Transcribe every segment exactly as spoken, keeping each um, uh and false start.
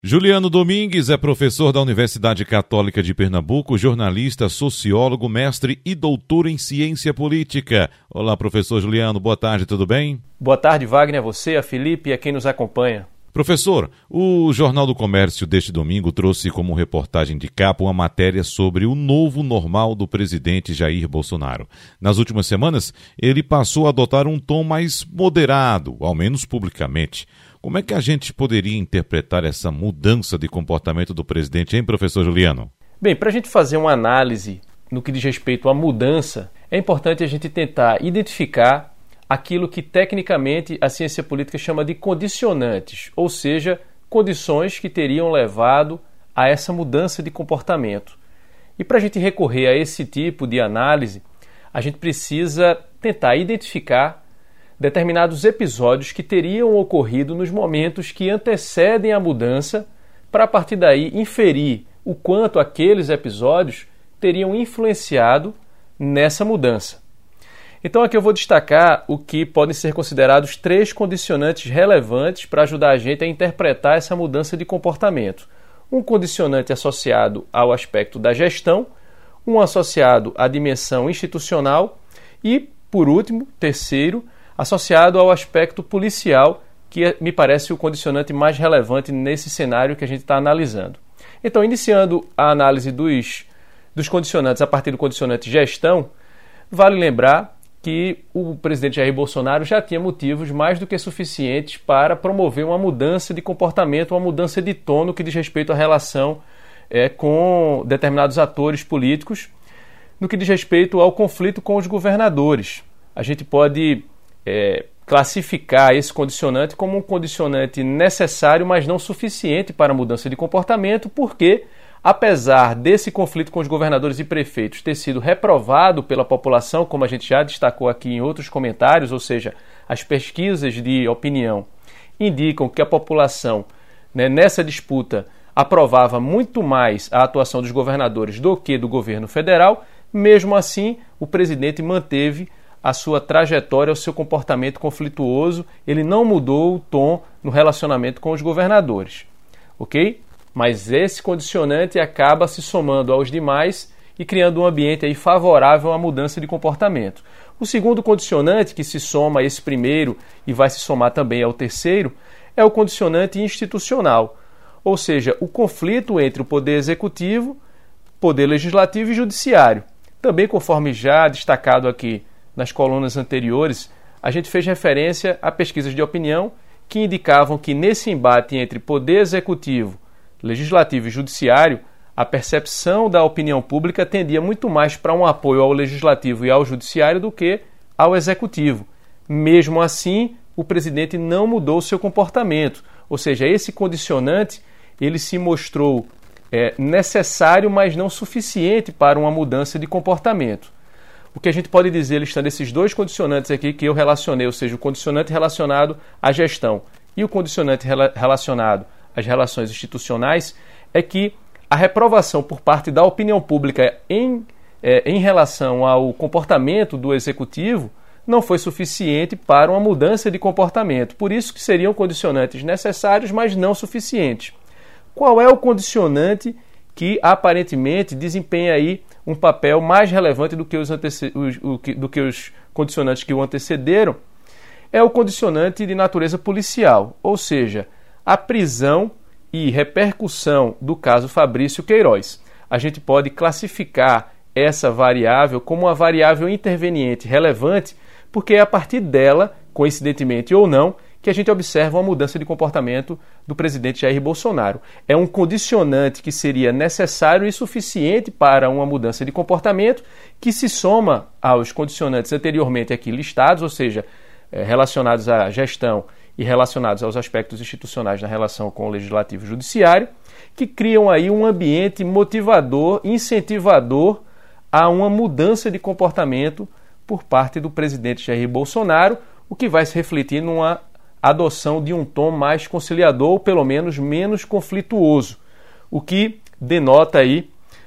Juliano Domingues é professor da Universidade Católica de Pernambuco, jornalista, sociólogo, mestre e doutor em ciência política. Olá, professor Juliano, boa tarde, tudo bem? Boa tarde, Wagner, a você, a Felipe e a quem nos acompanha. Professor, o Jornal do Comércio deste domingo trouxe como reportagem de capa uma matéria sobre o novo normal do presidente Jair Bolsonaro. Nas últimas semanas, ele passou a adotar um tom mais moderado, ao menos publicamente. Como é que a gente poderia interpretar essa mudança de comportamento do presidente, hein, professor Juliano? Bem, para a gente fazer uma análise no que diz respeito à mudança, é importante a gente tentar identificar aquilo que tecnicamente a ciência política chama de condicionantes, ou seja, condições que teriam levado a essa mudança de comportamento. E para a gente recorrer a esse tipo de análise, a gente precisa tentar identificar determinados episódios que teriam ocorrido nos momentos que antecedem a mudança, para a partir daí inferir o quanto aqueles episódios teriam influenciado nessa mudança. Então aqui eu vou destacar o que podem ser considerados três condicionantes relevantes para ajudar a gente a interpretar essa mudança de comportamento. Um condicionante associado ao aspecto da gestão, um associado à dimensão institucional e, por último, terceiro, associado ao aspecto policial, que me parece o condicionante mais relevante nesse cenário que a gente está analisando. Então, iniciando a análise dos, dos condicionantes a partir do condicionante gestão, vale lembrar que o presidente Jair Bolsonaro já tinha motivos mais do que suficientes para promover uma mudança de comportamento, uma mudança de tom no que diz respeito à relação é, com determinados atores políticos, no que diz respeito ao conflito com os governadores. A gente pode é, classificar esse condicionante como um condicionante necessário, mas não suficiente para a mudança de comportamento, porque apesar desse conflito com os governadores e prefeitos ter sido reprovado pela população, como a gente já destacou aqui em outros comentários, ou seja, as pesquisas de opinião indicam que a população, né, nessa disputa aprovava muito mais a atuação dos governadores do que do governo federal, mesmo assim o presidente manteve a sua trajetória, o seu comportamento conflituoso, ele não mudou o tom no relacionamento com os governadores, ok? Mas esse condicionante acaba se somando aos demais e criando um ambiente aí favorável à mudança de comportamento. O segundo condicionante, que se soma a esse primeiro e vai se somar também ao terceiro, é o condicionante institucional, ou seja, o conflito entre o poder executivo, poder legislativo e judiciário. Também, conforme já destacado aqui nas colunas anteriores, a gente fez referência a pesquisas de opinião que indicavam que nesse embate entre poder executivo, legislativo e judiciário, a percepção da opinião pública tendia muito mais para um apoio ao legislativo e ao judiciário do que ao executivo. Mesmo assim, o presidente não mudou seu comportamento, ou seja, esse condicionante ele se mostrou é, necessário, mas não suficiente para uma mudança de comportamento. O que a gente pode dizer, listando esses dois condicionantes aqui que eu relacionei, ou seja, o condicionante relacionado à gestão e o condicionante rela- relacionado às relações institucionais, é que a reprovação por parte da opinião pública em, é, em relação ao comportamento do executivo não foi suficiente para uma mudança de comportamento. Por isso que seriam condicionantes necessários, mas não suficientes. Qual é o condicionante que aparentemente desempenha aí um papel mais relevante do que os, antece- os, o, do que os condicionantes que o antecederam? É o condicionante de natureza policial, ou seja, a prisão e repercussão do caso Fabrício Queiroz. A gente pode classificar essa variável como uma variável interveniente relevante, porque é a partir dela, coincidentemente ou não, que a gente observa uma mudança de comportamento do presidente Jair Bolsonaro. É um condicionante que seria necessário e suficiente para uma mudança de comportamento que se soma aos condicionantes anteriormente aqui listados, ou seja, relacionados à gestão e relacionados aos aspectos institucionais na relação com o Legislativo e o Judiciário, que criam aí um ambiente motivador, incentivador a uma mudança de comportamento por parte do presidente Jair Bolsonaro, o que vai se refletir numa adoção de um tom mais conciliador, ou pelo menos menos conflituoso, o que denota aí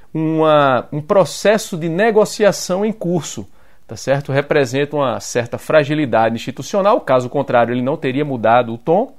uma, um processo de negociação em curso, tá certo? Representa uma certa fragilidade institucional, caso contrário ele não teria mudado o tom,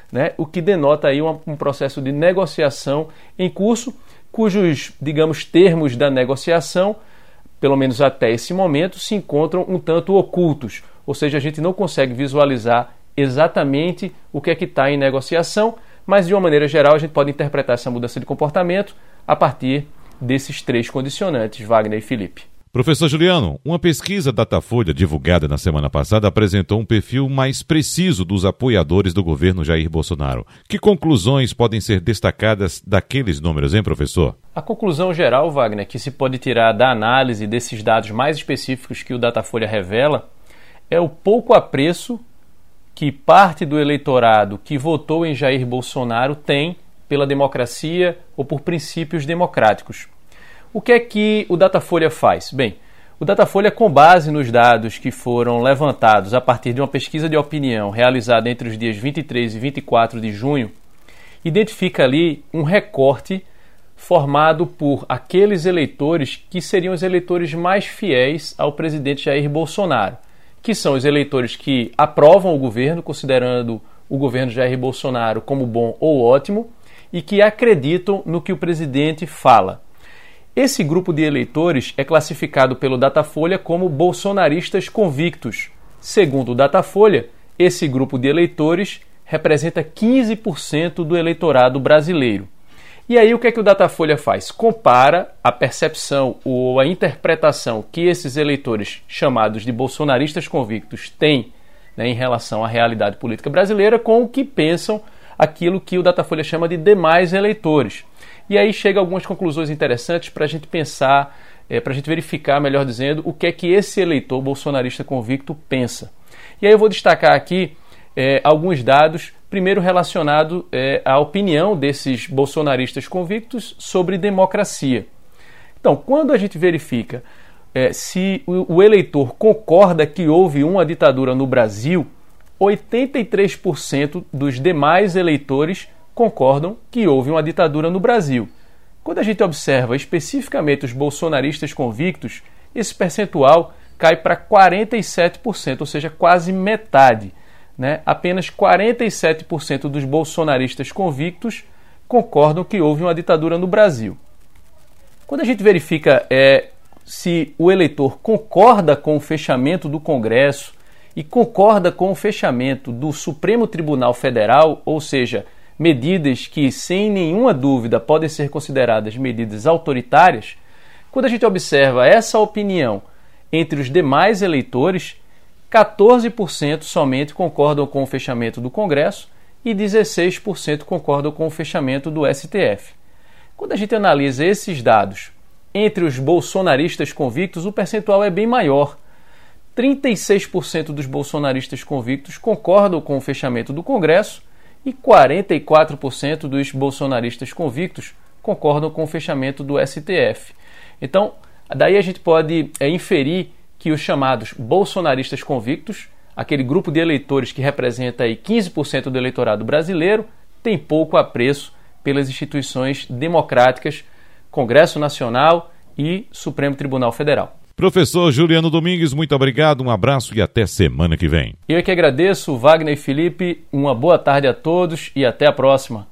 né, o que denota aí um, um processo de negociação em curso, cujos, digamos, termos da negociação, pelo menos até esse momento, se encontram um tanto ocultos, ou seja, a gente não consegue visualizar exatamente o que é que está em negociação, mas de uma maneira geral a gente pode interpretar essa mudança de comportamento a partir desses três condicionantes, Wagner e Felipe. Professor Juliano, uma pesquisa Datafolha divulgada na semana passada apresentou um perfil mais preciso dos apoiadores do governo Jair Bolsonaro. Que conclusões podem ser destacadas daqueles números, hein, professor? A conclusão geral, Wagner, que se pode tirar da análise desses dados mais específicos que o Datafolha revela, é o pouco apreço que parte do eleitorado que votou em Jair Bolsonaro tem pela democracia ou por princípios democráticos. O que é que o Datafolha faz? Bem, o Datafolha, com base nos dados que foram levantados a partir de uma pesquisa de opinião realizada entre os dias vinte e três e vinte e quatro de junho, identifica ali um recorte formado por aqueles eleitores que seriam os eleitores mais fiéis ao presidente Jair Bolsonaro, que são os eleitores que aprovam o governo, considerando o governo Jair Bolsonaro como bom ou ótimo, e que acreditam no que o presidente fala. Esse grupo de eleitores é classificado pelo Datafolha como bolsonaristas convictos. Segundo o Datafolha, esse grupo de eleitores representa quinze por cento do eleitorado brasileiro. E aí o que é que o Datafolha faz? Compara a percepção ou a interpretação que esses eleitores chamados de bolsonaristas convictos têm, né, em relação à realidade política brasileira com o que pensam aquilo que o Datafolha chama de demais eleitores. E aí chega algumas conclusões interessantes para a gente pensar, é, para a gente verificar, melhor dizendo, o que é que esse eleitor bolsonarista convicto pensa. E aí eu vou destacar aqui é, alguns dados, primeiro relacionado é, à opinião desses bolsonaristas convictos sobre democracia. Então, quando a gente verifica é, se o, o eleitor concorda que houve uma ditadura no Brasil, oitenta e três por cento dos demais eleitores concordam que houve uma ditadura no Brasil. Quando a gente observa especificamente os bolsonaristas convictos, esse percentual cai para quarenta e sete por cento, ou seja, quase metade. Né? Apenas quarenta e sete por cento dos bolsonaristas convictos concordam que houve uma ditadura no Brasil. Quando a gente verifica é, se o eleitor concorda com o fechamento do Congresso e concorda com o fechamento do Supremo Tribunal Federal, ou seja, medidas que, sem nenhuma dúvida, podem ser consideradas medidas autoritárias, quando a gente observa essa opinião entre os demais eleitores, quatorze por cento somente concordam com o fechamento do Congresso e dezesseis por cento concordam com o fechamento do S T F. Quando a gente analisa esses dados entre os bolsonaristas convictos, o percentual é bem maior. trinta e seis por cento dos bolsonaristas convictos concordam com o fechamento do Congresso e quarenta e quatro por cento dos bolsonaristas convictos concordam com o fechamento do S T F. Então, daí a gente pode é, inferir que os chamados bolsonaristas convictos, aquele grupo de eleitores que representa aí quinze por cento do eleitorado brasileiro, tem pouco apreço pelas instituições democráticas, Congresso Nacional e Supremo Tribunal Federal. Professor Juliano Domingues, muito obrigado, um abraço e até semana que vem. Eu é que agradeço, Wagner e Felipe, uma boa tarde a todos e até a próxima.